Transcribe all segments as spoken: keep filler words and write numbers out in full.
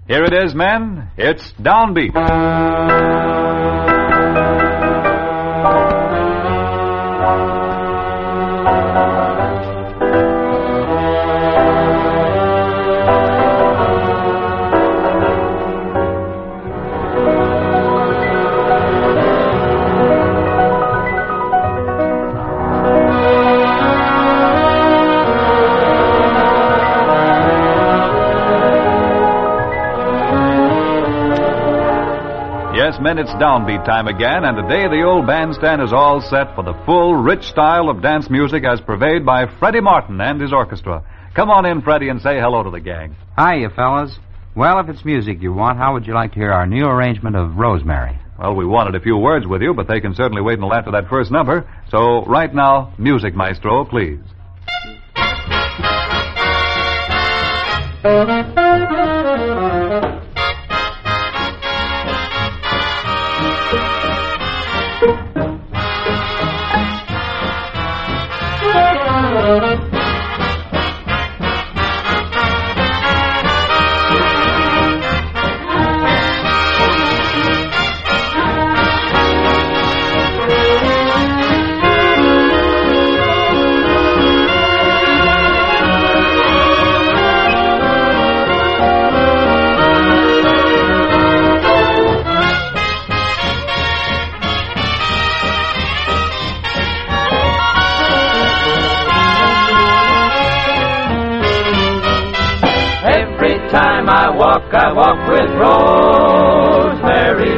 Here it is, men. It's Downbeat. Yes, men, it's Downbeat time again, and today the old bandstand is all set for the full, rich style of dance music as purveyed by Freddie Martin and his orchestra. Come on in, Freddie, and say hello to the gang. Hi, you fellas. Well, if it's music you want, how would you like to hear our new arrangement of Rosemary? Well, we wanted a few words with you, but they can certainly wait until after that first number. So, right now, music, maestro, please. I walk, I walk with Rosemary,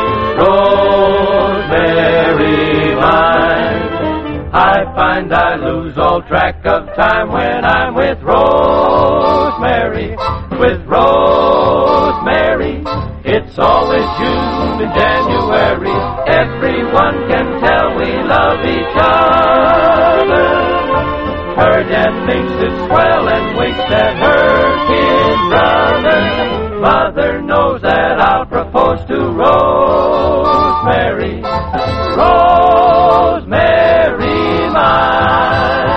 Rosemary mine. I find I lose all track of time when I'm with Rosemary, with Rosemary. It's always June and January. Everyone can tell we love each other. Her dad thinks it's swell and winks at her kid brother. Mother knows that I'll propose to Rosemary, Rosemary mine.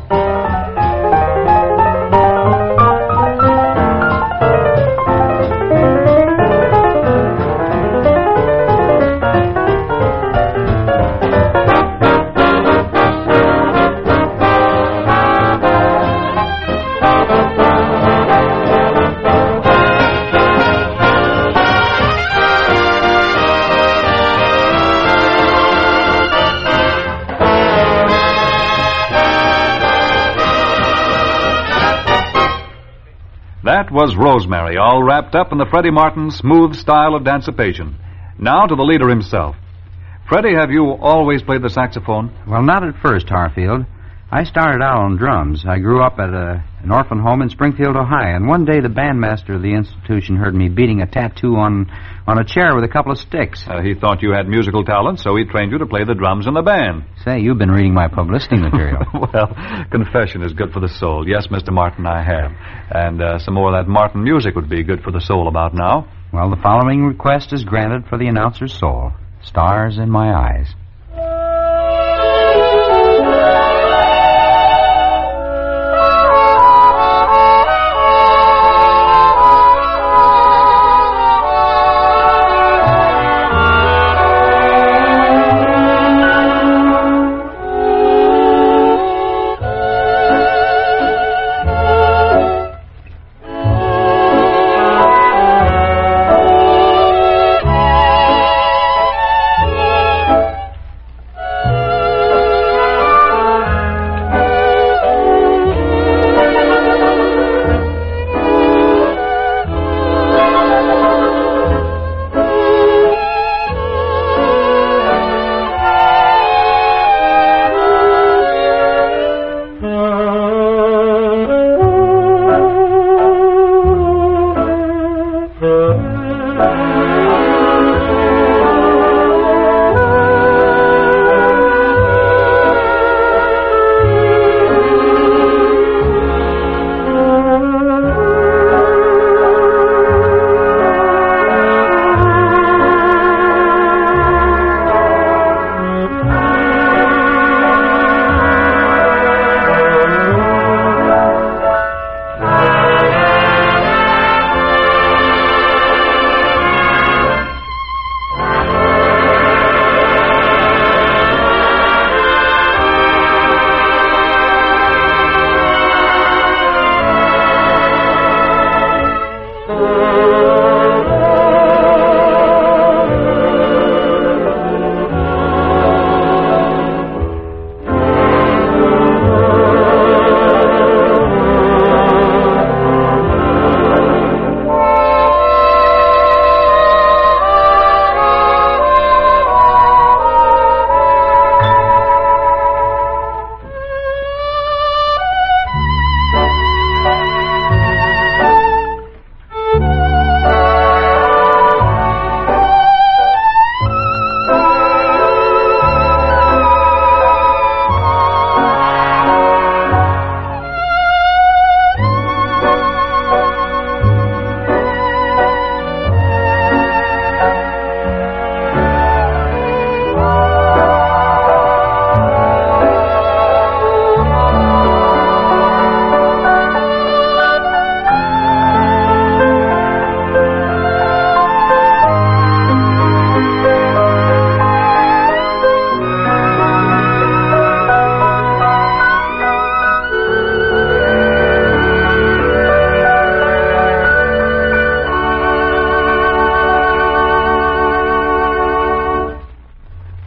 That was Rosemary, all wrapped up in the Freddie Martin smooth style of dancipation. Now to the leader himself. Freddie, have you always played the saxophone? Well, not at first, Harfield. I started out on drums. I grew up at a, an orphan home in Springfield, Ohio, and one day the bandmaster of the institution heard me beating a tattoo on, on a chair with a couple of sticks. Uh, he thought you had musical talent, so he trained you to play the drums in the band. Say, you've been reading my publicity material. Well, confession is good for the soul. Yes, Mister Martin, I have. And uh, some more of that Martin music would be good for the soul about now. Well, the following request is granted for the announcer's soul. Stars in my eyes.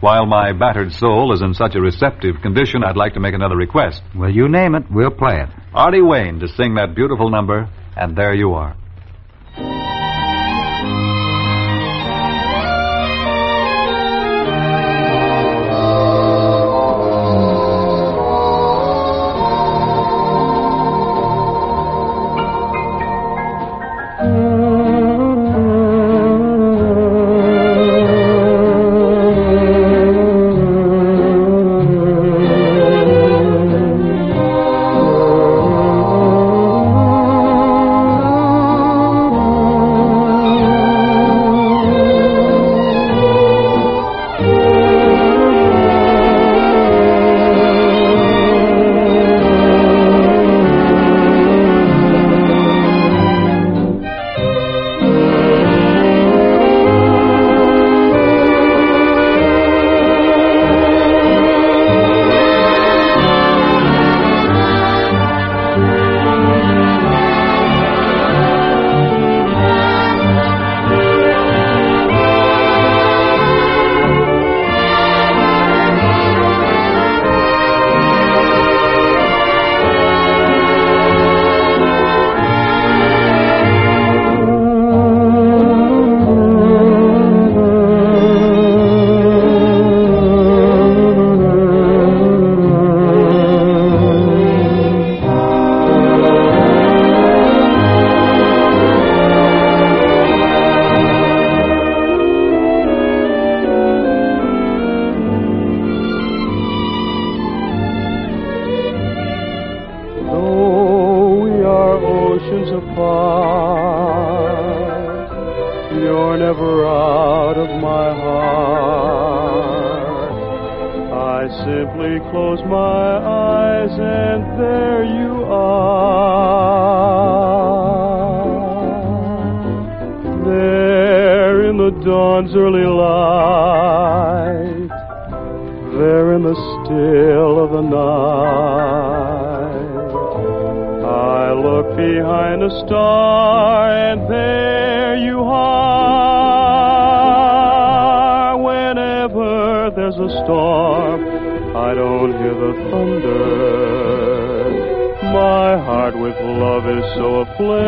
While my battered soul is in such a receptive condition, I'd like to make another request. Well, you name it, we'll play it. Artie Wayne to sing that beautiful number, And There You Are. You're never out of my heart. I simply close my eyes and there you are. There in the dawn's early light, there in the still of the night, I look behind a star and there you are. Whenever there's a storm, I don't hear the thunder. My heart with love is so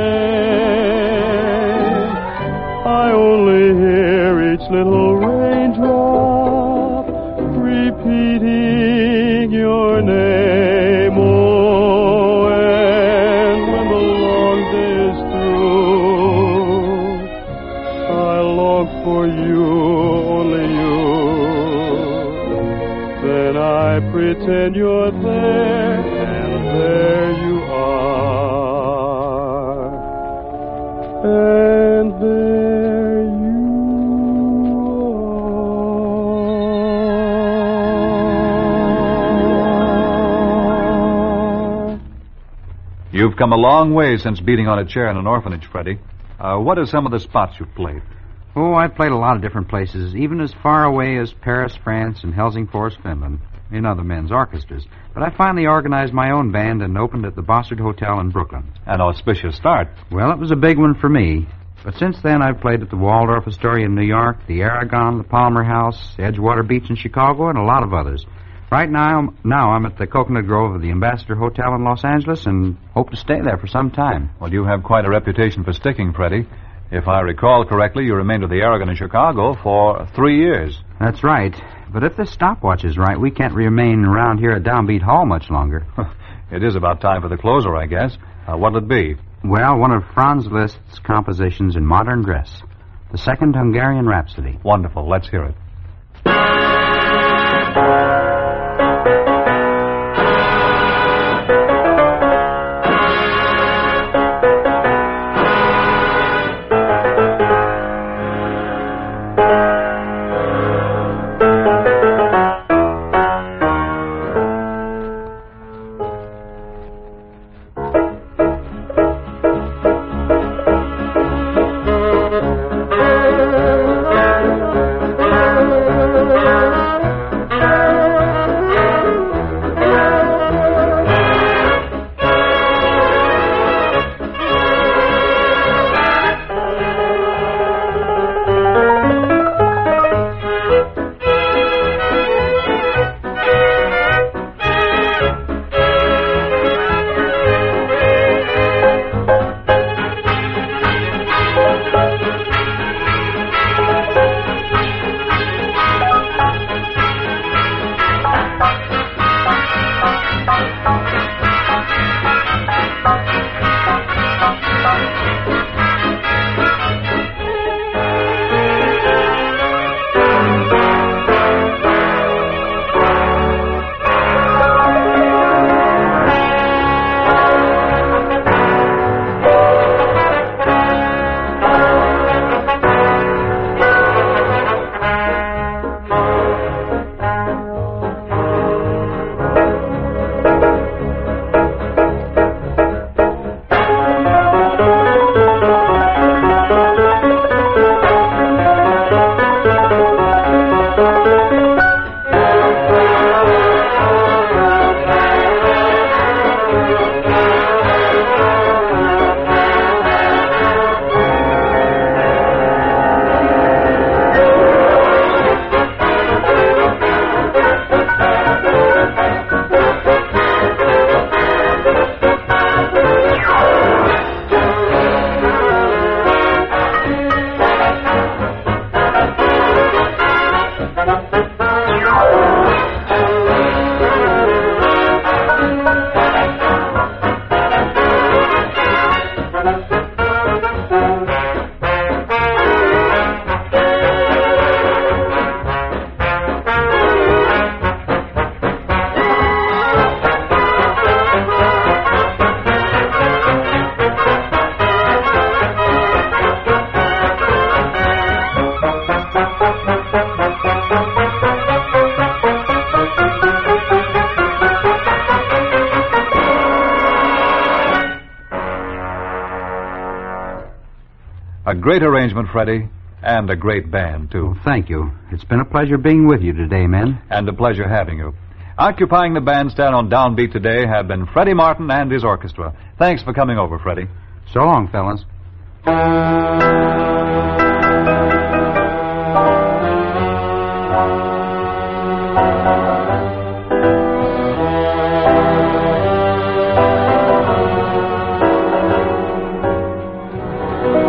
aflame, I only hear each little raindrop repeating your name. Oh, and when the long day is through, I long for you, only you. Then I pretend you're there, and there you are. And there you are. You've come a long way since beating on a chair in an orphanage, Freddie. Uh, what are some of the spots you've played? Oh, I've played a lot of different places, even as far away as Paris, France, and Helsingfors, Finland, in other men's orchestras. But I finally organized my own band and opened at the Bossard Hotel in Brooklyn. An auspicious start. Well, it was a big one for me. But since then, I've played at the Waldorf Astoria in New York, the Aragon, the Palmer House, Edgewater Beach in Chicago, and a lot of others. Right now, now I'm at the Coconut Grove of the Ambassador Hotel in Los Angeles and hope to stay there for some time. Well, you have quite a reputation for sticking, Freddie. If I recall correctly, you remained at the Aragon in Chicago for three years. That's right. But if this stopwatch is right, we can't remain around here at Downbeat Hall much longer. It is about time for the closer, I guess. Uh, what'll it be? Well, one of Franz Liszt's compositions in modern dress. The Second Hungarian Rhapsody. Wonderful. Let's hear it. A great arrangement, Freddie, and a great band, too. Well, thank you. It's been a pleasure being with you today, men. And a pleasure having you. Occupying the bandstand on Downbeat today have been Freddie Martin and his orchestra. Thanks for coming over, Freddie. So long, fellas.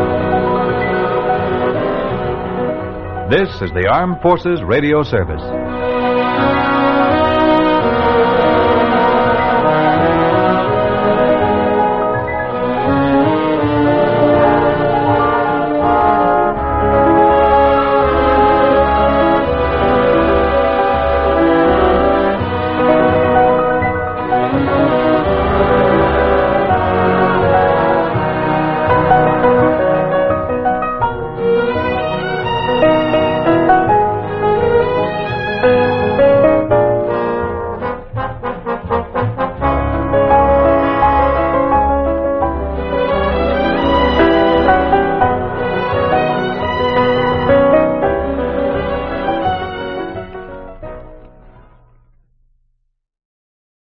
This is the Armed Forces Radio Service.